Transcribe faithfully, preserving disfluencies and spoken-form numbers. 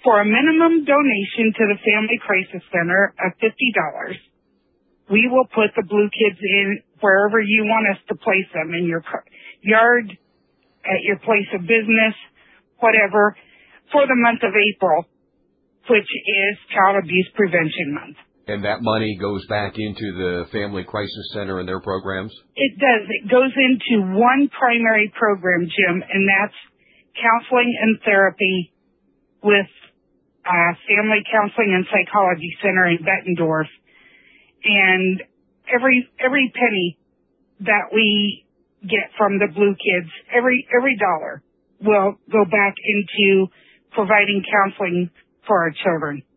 For a minimum donation to the Family Crisis Center of fifty dollars, we will put the Blue Kids in wherever you want us to place them, in your yard, at your place of business, whatever, for the month of April, which is Child Abuse Prevention Month. And that money goes back into the Family Crisis Center and their programs? It does. It goes into one primary program, Jim, and that's counseling and therapy with uh, Family Counseling and Psychology Center in Bettendorf. And every every penny that we get from the Blue Kids, every every dollar will go back into providing counseling for our children.